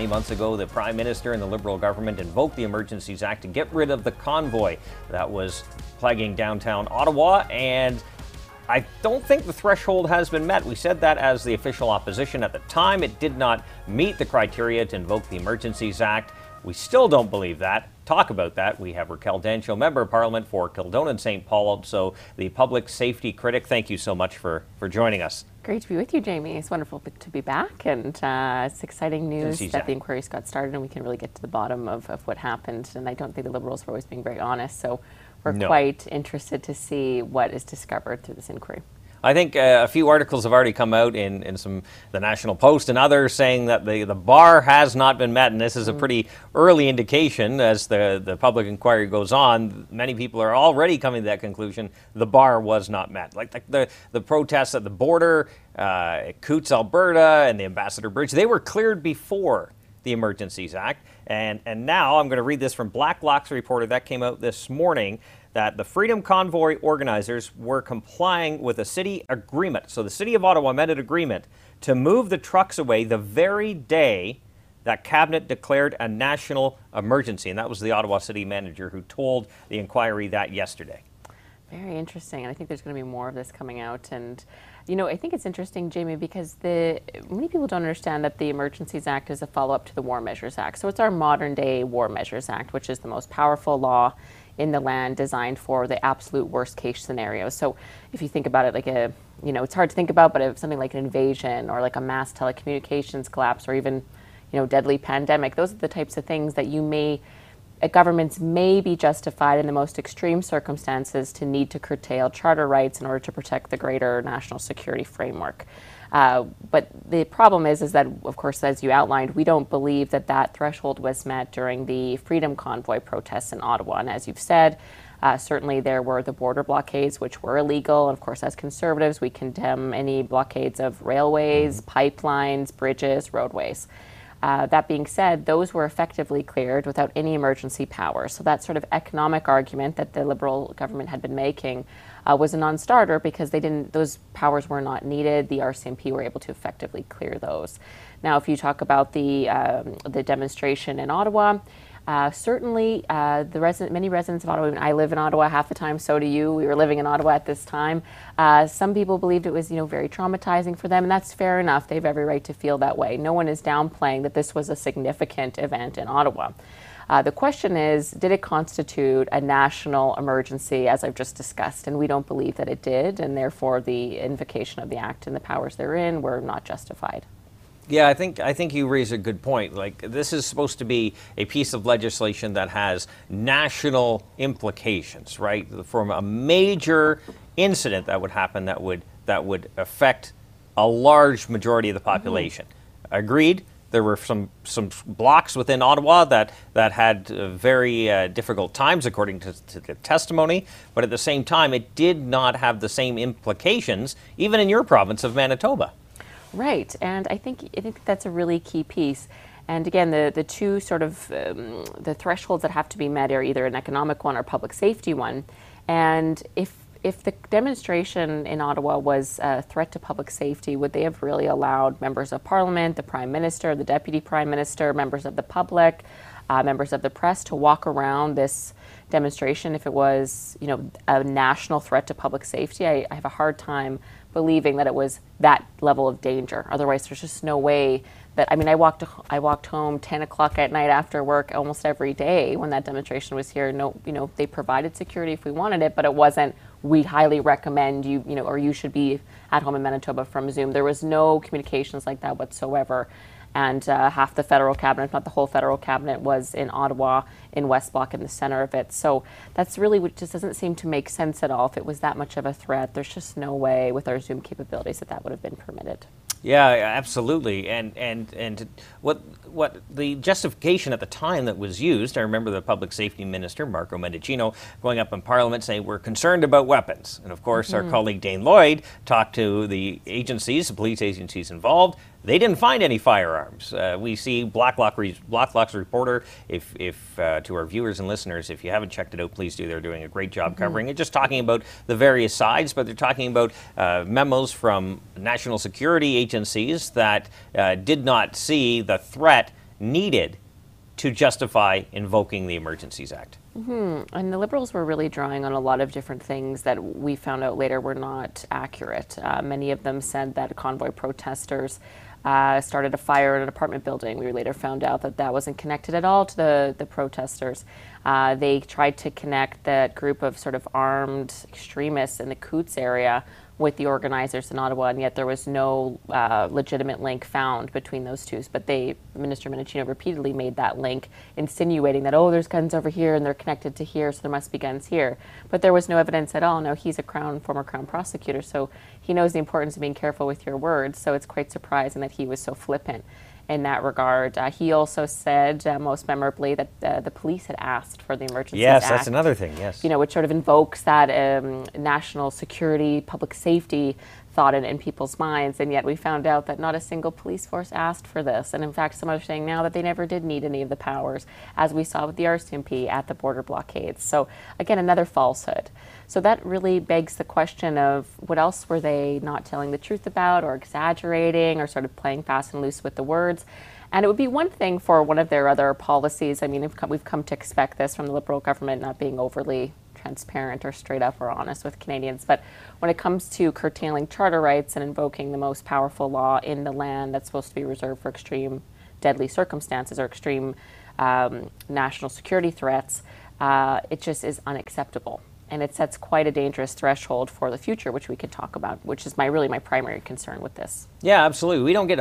many months ago, the Prime Minister and the Liberal government invoked the Emergencies Act to get rid of the convoy that was plaguing downtown Ottawa, and I don't think the threshold has been met. We said that as the official opposition at the time. It did not meet the criteria to invoke the Emergencies Act. We still don't believe that. Talk about that. We have Raquel Dancho, Member of Parliament for Kildonan St. Paul, so the public safety critic. Thank you so much for joining us. Great to be with you, Jamie. It's wonderful to be back, and it's exciting news that the inquiries got started and we can really get to the bottom of what happened. And I don't think the Liberals are always being very honest, so we're quite interested to see what is discovered through this inquiry. I think a few articles have already come out in the National Post and others saying that the bar has not been met, and this is a pretty early indication as the public inquiry goes on. Many people are already coming to that conclusion. The bar was not met. Like the protests at the border, Coutts, Alberta, and the Ambassador Bridge, they were cleared before the Emergencies Act. And now I'm going to read this from Blacklock's reporter that came out this morning, that the Freedom Convoy organizers were complying with a city agreement. So the city of Ottawa met an agreement to move the trucks away the very day that Cabinet declared a national emergency. And that was the Ottawa city manager who told the inquiry that yesterday. Very interesting. And I think there's going to be more of this coming out. And, you know, I think it's interesting, Jamie, because many people don't understand that the Emergencies Act is a follow-up to the War Measures Act. So it's our modern-day War Measures Act, which is the most powerful law in the land designed for the absolute worst case scenario. So if you think about it like it's hard to think about, but if something like an invasion or like a mass telecommunications collapse or even, deadly pandemic, those are the types of things that governments may be justified in the most extreme circumstances to need to curtail charter rights in order to protect the greater national security framework. But the problem is that, of course, as you outlined, we don't believe that threshold was met during the Freedom Convoy protests in Ottawa. And as you've said, certainly there were the border blockades, which were illegal. And of course, as Conservatives, we condemn any blockades of railways, pipelines, bridges, roadways. That being said, those were effectively cleared without any emergency powers. So that sort of economic argument that the Liberal government had been making was a non-starter because those powers were not needed. The RCMP were able to effectively clear those. Now, if you talk about the demonstration in Ottawa, certainly many residents of Ottawa, I live in Ottawa half the time, so do you. We were living in Ottawa at this time. Some people believed it was, very traumatizing for them, and that's fair enough. They have every right to feel that way. No one is downplaying that this was a significant event in Ottawa. The question is, did it constitute a national emergency, as I've just discussed? And we don't believe that it did, and therefore the invocation of the Act and the powers therein were not justified. Yeah, I think you raise a good point. Like, this is supposed to be a piece of legislation that has national implications, right? From a major incident that would happen that would affect a large majority of the population. Agreed. There were some blocks within Ottawa that had very difficult times, according to the testimony. But at the same time, it did not have the same implications, even in your province of Manitoba. Right, and I think that's a really key piece. And again, the two sort of the thresholds that have to be met are either an economic one or public safety one. And if the demonstration in Ottawa was a threat to public safety, would they have really allowed members of Parliament, the Prime Minister, the Deputy Prime Minister, members of the public, members of the press to walk around this demonstration if it was, a national threat to public safety? I have a hard time believing that it was that level of danger. Otherwise, there's just no way that, I walked home 10 o'clock at night after work almost every day when that demonstration was here. No, they provided security if we wanted it, but it wasn't, we highly recommend you, or you should be at home in Manitoba from Zoom. There was no communications like that whatsoever. And half the federal cabinet, if not the whole federal cabinet, was in Ottawa, in West Block, in the center of it. So that's really what just doesn't seem to make sense at all. If it was that much of a threat, there's just no way with our Zoom capabilities that would have been permitted. Yeah, absolutely. And what the justification at the time that was used, I remember the Public Safety Minister, Marco Mendicino, going up in Parliament saying, we're concerned about weapons. And of course, our colleague Dane Lloyd talked to the agencies, the police agencies involved. They didn't find any firearms. We see Blacklock's reporter, if to our viewers and listeners, if you haven't checked it out, please do. They're doing a great job covering it, just talking about the various sides, but they're talking about memos from national security agencies that did not see the threat needed to justify invoking the Emergencies Act. And the Liberals were really drawing on a lot of different things that we found out later were not accurate. Many of them said that convoy protesters started a fire in an apartment building. We later found out that that wasn't connected at all to the protesters. They tried to connect that group of sort of armed extremists in the Coutts area with the organizers in Ottawa, and yet there was no legitimate link found between those two. But Minister Minichino repeatedly made that link, insinuating that, oh, there's guns over here and they're connected to here, so there must be guns here. But there was no evidence at all. Now, he's a former Crown prosecutor, so he knows the importance of being careful with your words, so it's quite surprising that he was so flippant in that regard. He also said, most memorably, that the police had asked for the Emergencies Act. Yes, that's another thing, yes. You know, which sort of invokes that national security, public safety thought in people's minds, and yet we found out that not a single police force asked for this. And in fact, some are saying now that they never did need any of the powers, as we saw with the RCMP at the border blockades. So again, another falsehood. So that really begs the question of what else were they not telling the truth about, or exaggerating, or sort of playing fast and loose with the words. And it would be one thing for one of their other policies. I mean, we've come to expect this from the Liberal government, not being overly transparent or straight up or honest with Canadians. But when it comes to curtailing charter rights and invoking the most powerful law in the land that's supposed to be reserved for extreme deadly circumstances or extreme national security threats, it just is unacceptable. And it sets quite a dangerous threshold for the future, which we could talk about, which is really my primary concern with this. Yeah, absolutely.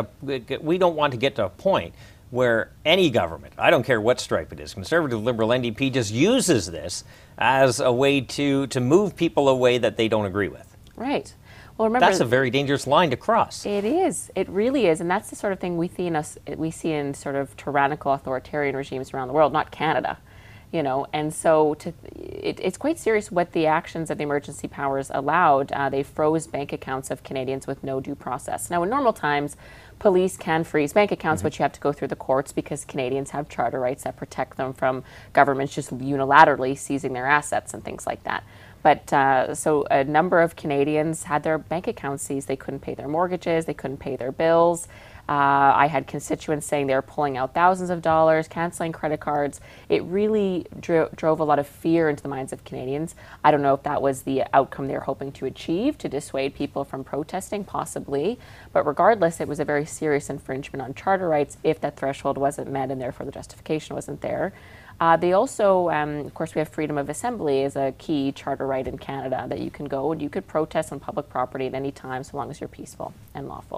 We don't want to get to a point where any government, I don't care what stripe it is, Conservative, Liberal, NDP, just uses this as a way to move people away that they don't agree with. Right. Well, remember, that's a very dangerous line to cross. It is. It really is. And that's the sort of thing we see in sort of tyrannical authoritarian regimes around the world, not Canada. You know, and so it's quite serious what the actions of the emergency powers allowed. They froze bank accounts of Canadians with no due process. Now, in normal times, police can freeze bank accounts, but you have to go through the courts because Canadians have charter rights that protect them from governments just unilaterally seizing their assets and things like that. But so a number of Canadians had their bank accounts seized. They couldn't pay their mortgages. They couldn't pay their bills. I had constituents saying they were pulling out thousands of dollars, canceling credit cards. It really drove a lot of fear into the minds of Canadians. I don't know if that was the outcome they were hoping to achieve, to dissuade people from protesting, possibly. But regardless, it was a very serious infringement on charter rights if that threshold wasn't met and therefore the justification wasn't there. They also, of course, we have freedom of assembly as a key charter right in Canada, that you can go and you could protest on public property at any time so long as you're peaceful and lawful.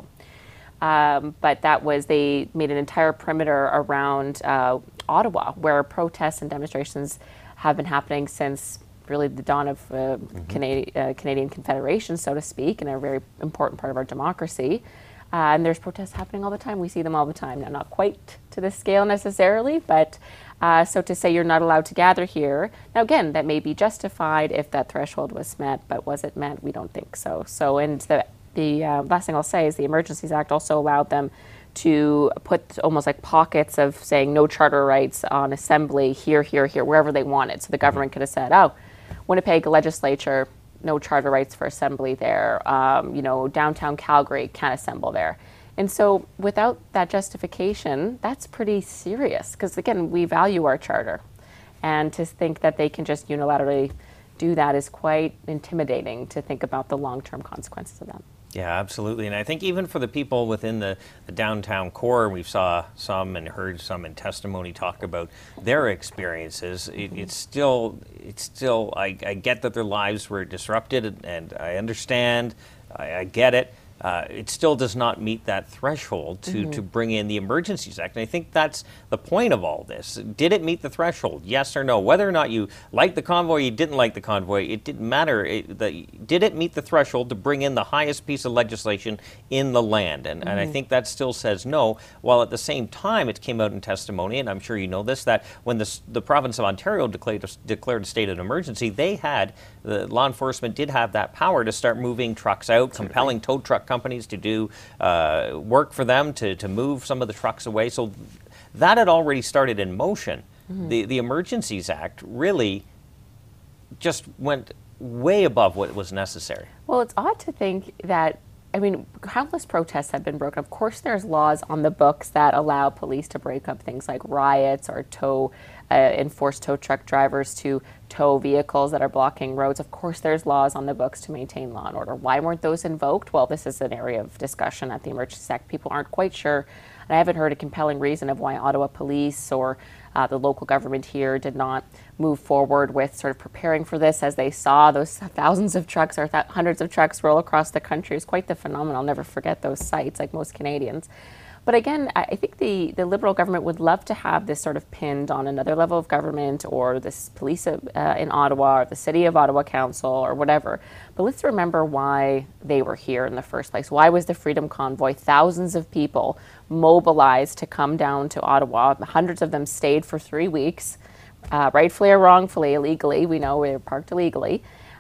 But they made an entire perimeter around Ottawa, where protests and demonstrations have been happening since really the dawn of Canadian Confederation, so to speak, and a very important part of our democracy. And there's protests happening all the time. We see them all the time. Now, not quite to this scale necessarily, but so to say you're not allowed to gather here. Now, again, that may be justified if that threshold was met, but was it met? We don't think so. And the last thing I'll say is the Emergencies Act also allowed them to put almost like pockets of saying no charter rights on assembly here, wherever they wanted. So the government could have said, oh, Winnipeg legislature, no charter rights for assembly there. Downtown Calgary can't assemble there. And so without that justification, that's pretty serious because, again, we value our charter. And to think that they can just unilaterally do that is quite intimidating, to think about the long-term consequences of that. Yeah, absolutely. And I think even for the people within the downtown core, we've saw some and heard some in testimony talk about their experiences. It's still, I get that their lives were disrupted, and I understand, I get it. It still does not meet that threshold to bring in the Emergencies Act. And I think that's the point of all this. Did it meet the threshold? Yes or no? Whether or not you liked the convoy, you didn't like the convoy, it didn't matter. Did it meet the threshold to bring in the highest piece of legislation in the land? And I think that still says no, while at the same time it came out in testimony, and I'm sure you know this, that when the province of Ontario declared a state of emergency, the law enforcement did have that power to start moving trucks out, compelling tow truck companies to do work for them to move some of the trucks away. So that had already started in motion. The Emergencies Act really just went way above what was necessary. Well, it's odd to think that I mean, countless protests have been broken. Of course, there's laws on the books that allow police to break up things like riots or enforce tow truck drivers to tow vehicles that are blocking roads. Of course, there's laws on the books to maintain law and order. Why weren't those invoked? Well, this is an area of discussion at the Emergency Act. People aren't quite sure. And I haven't heard a compelling reason of why Ottawa Police or the local government here did not move forward with sort of preparing for this as they saw those thousands of trucks or hundreds of trucks roll across the country. It's quite the phenomenon. I'll never forget those sights, like most Canadians. But again, I think the Liberal government would love to have this sort of pinned on another level of government or this police in Ottawa or the City of Ottawa Council or whatever. But let's remember why they were here in the first place. Why was the Freedom Convoy, thousands of people mobilized to come down to Ottawa? Hundreds of them stayed for 3 weeks, rightfully or wrongfully, illegally. We know we were parked illegally.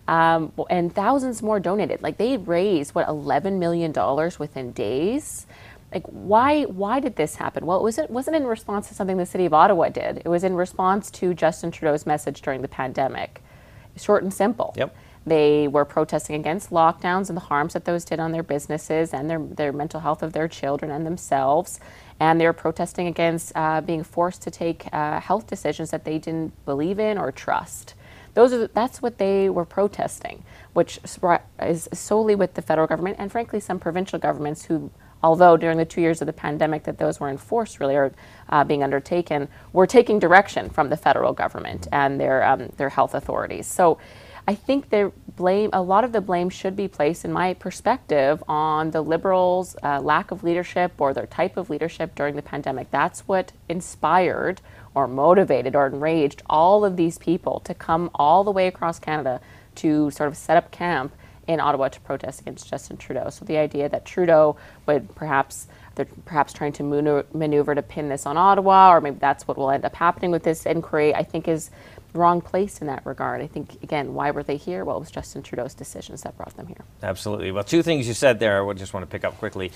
And thousands more donated. Like they raised, $11 million within days? Like, why did this happen? Well, it wasn't in response to something the City of Ottawa did. It was in response to Justin Trudeau's message during the pandemic. Short and simple. Yep. They were protesting against lockdowns and the harms that those did on their businesses and their mental health of their children and themselves. And they were protesting against being forced to take health decisions that they didn't believe in or trust. That's what they were protesting, which is solely with the federal government and frankly some provincial governments who, although during the 2 years of the pandemic that those were enforced really or being undertaken, were taking direction from the federal government and their health authorities. So I think a lot of the blame should be placed, in my perspective, on the Liberals' lack of leadership or their type of leadership during the pandemic. That's what inspired or motivated or enraged all of these people to come all the way across Canada to sort of set up camp in Ottawa to protest against Justin Trudeau. So the idea that Trudeau would they're perhaps trying to maneuver to pin this on Ottawa, or maybe that's what will end up happening with this inquiry, I think is wrong place in that regard. I think, again, why were they here? Well, it was Justin Trudeau's decisions that brought them here. Absolutely. Well, two things you said there I just want to pick up quickly.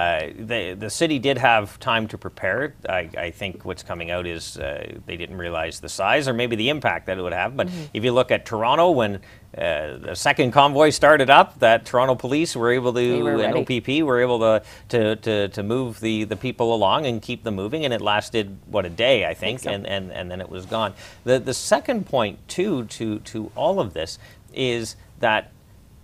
The city did have time to prepare. I think what's coming out is they didn't realize the size or maybe the impact that it would have. But if you look at Toronto, when the second convoy started up, that Toronto police were able to, and OPP were able to move the people along and keep them moving, and it lasted, a day, I think, so. and then it was gone. The second point, too, to all of this is that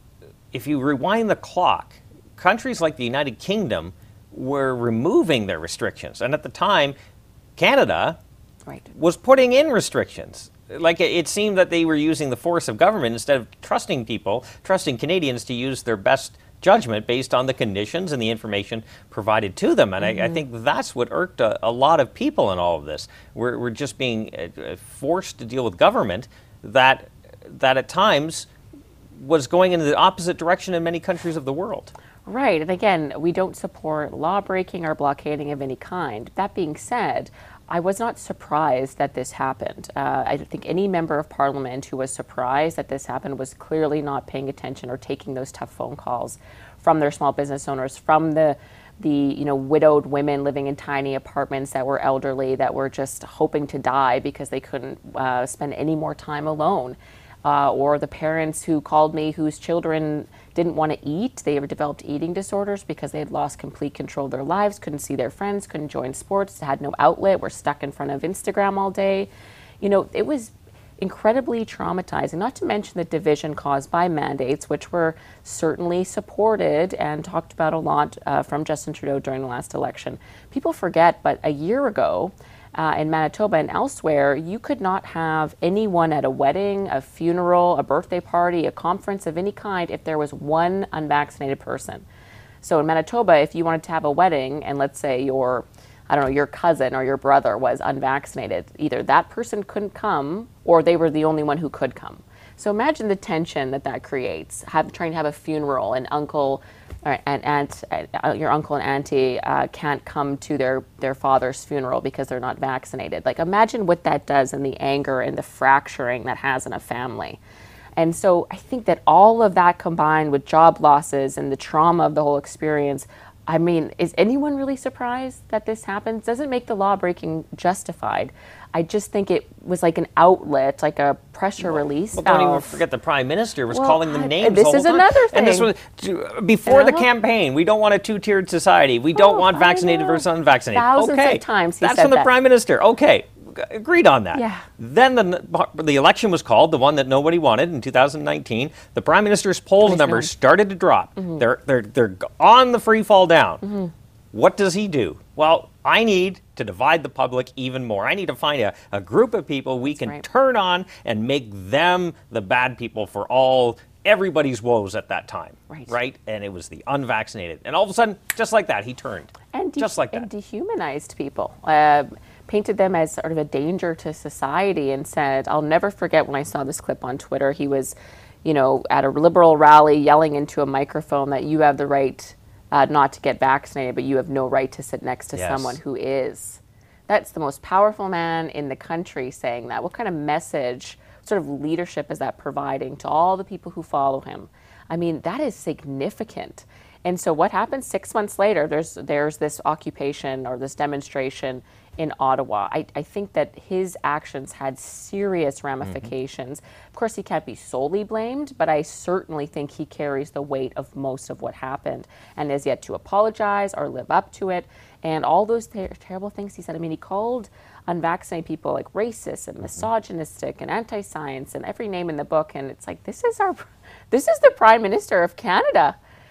if you rewind the clock, countries like the United Kingdom were removing their restrictions, and at the time, Canada was putting in restrictions. Like it seemed that they were using the force of government instead of trusting Canadians to use their best judgment based on the conditions and the information provided to them. And I think that's what irked a lot of people in all of this. We're just being forced to deal with government that at times was going in the opposite direction in many countries of the world. Right. And again, we don't support law breaking or blockading of any kind. That being said, I was not surprised that this happened. I think any member of Parliament who was surprised that this happened was clearly not paying attention or taking those tough phone calls from their small business owners, from the widowed women living in tiny apartments that were elderly, that were just hoping to die because they couldn't spend any more time alone. Or the parents who called me whose children didn't want to eat. They had developed eating disorders because they had lost complete control of their lives, couldn't see their friends, couldn't join sports, had no outlet, were stuck in front of Instagram all day. It was incredibly traumatizing, not to mention the division caused by mandates, which were certainly supported and talked about a lot from Justin Trudeau during the last election. People forget, but a year ago, in Manitoba and elsewhere, you could not have anyone at a wedding, a funeral, a birthday party, a conference of any kind if there was one unvaccinated person. So in Manitoba, if you wanted to have a wedding and let's say your cousin or your brother was unvaccinated, either that person couldn't come or they were the only one who could come. So imagine the tension that creates, trying to have a funeral and your uncle and auntie can't come to their father's funeral because they're not vaccinated. Like, imagine what that does and the anger and the fracturing that has in a family. And so I think that all of that combined with job losses and the trauma of the whole experience I mean, is anyone really surprised that this happens? Doesn't make the law breaking justified. I just think it was like an outlet, like a pressure release Well, don't even valve. forget the Prime Minister was Well, calling them names this the whole is time. another And this thing. was before the You know? campaign. We don't want a two-tiered society. We don't want I vaccinated know. versus unvaccinated. Thousands of Okay, times he that's said from the that. Prime Minister. Okay, agreed on that. Yeah. Then the election was called, the one that nobody wanted in 2019. The Prime Minister's polls numbers started to drop. They're on the free fall down. What does he do? Well, I need to divide the public even more. I need to find a group of people we can right. turn on and make them the bad people for everybody's woes at that time. Right. And it was the unvaccinated. And all of a sudden, just like that, he turned. And just like that. And dehumanized people. Painted them as sort of a danger to society and said, I'll never forget when I saw this clip on Twitter. He was, at a liberal rally yelling into a microphone that you have the right not to get vaccinated, but you have no right to sit next to Yes. someone who is. That's the most powerful man in the country saying that. What kind of message, sort of leadership is that providing to all the people who follow him? I mean, that is significant. And so what happens 6 months later, there's this occupation or this demonstration in Ottawa. I think that his actions had serious ramifications. Of course, he can't be solely blamed, but I certainly think he carries the weight of most of what happened and has yet to apologize or live up to it. And all those terrible things he said. I mean, he called unvaccinated people like racist and misogynistic and anti-science and every name in the book. And it's like, this is the Prime Minister of Canada.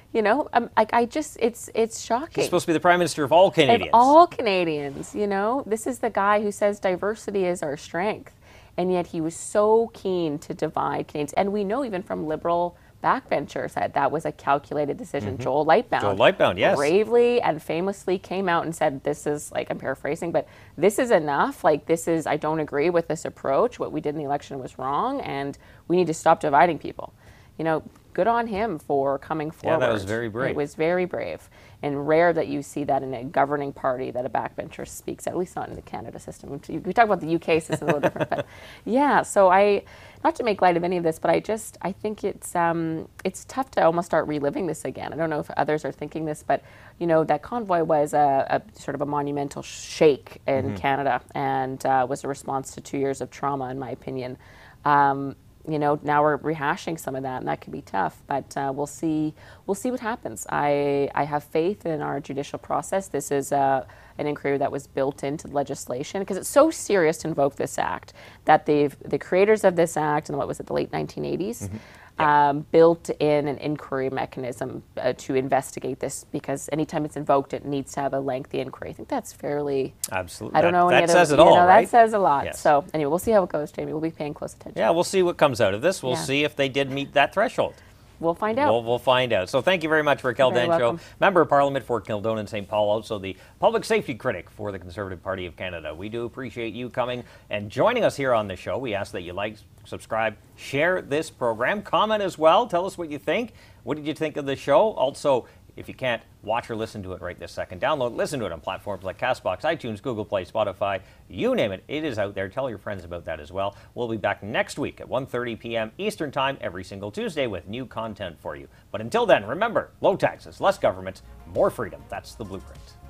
It's shocking. He's supposed to be the Prime Minister of all Canadians. Of all Canadians, This is the guy who says diversity is our strength. And yet he was so keen to divide Canadians. And we know even from Liberal backbenchers that was a calculated decision. Joel Lightbound. Yes. Bravely and famously came out and said, this is, I'm paraphrasing, but this is enough. I don't agree with this approach. What we did in the election was wrong, and we need to stop dividing people. Good on him for coming forward. Yeah, that was very brave. It was very brave, and rare that you see that in a governing party that a backbencher speaks, at least not in the Canada system. We talk about the UK system a little different, but yeah. So not to make light of any of this, but I think it's tough to almost start reliving this again. I don't know if others are thinking this, but that convoy was a sort of a monumental shake in Canada, and was a response to 2 years of trauma, in my opinion. Now we're rehashing some of that, and that can be tough. But we'll see what happens. I have faith in our judicial process. This is an inquiry that was built into legislation because it's so serious to invoke this act that the creators of this act in the late 1980s. Built in an inquiry mechanism to investigate this, because anytime it's invoked, it needs to have a lengthy inquiry. I think that's fairly... Absolutely. I don't know any that other... says it all, right? That says a lot. Yes. So anyway, we'll see how it goes, Jamie. We'll be paying close attention. Yeah, we'll see what comes out of this. We'll Yeah. see if they did meet that threshold. We'll find out. We'll find out. So thank you very much, Raquel You're very Dancho, welcome. Member of Parliament for Kildonan and St. Paul, also the public safety critic for the Conservative Party of Canada. We do appreciate you coming and joining us here on the show. We ask that you like, subscribe, share this program, comment as well. Tell us what you think. What did you think of the show? Also, if you can't watch or listen to it right this second, listen to it on platforms like CastBox, iTunes, Google Play, Spotify, you name it. It is out there. Tell your friends about that as well. We'll be back next week at 1:30 p.m. Eastern Time every single Tuesday with new content for you. But until then, remember, low taxes, less government, more freedom. That's the blueprint.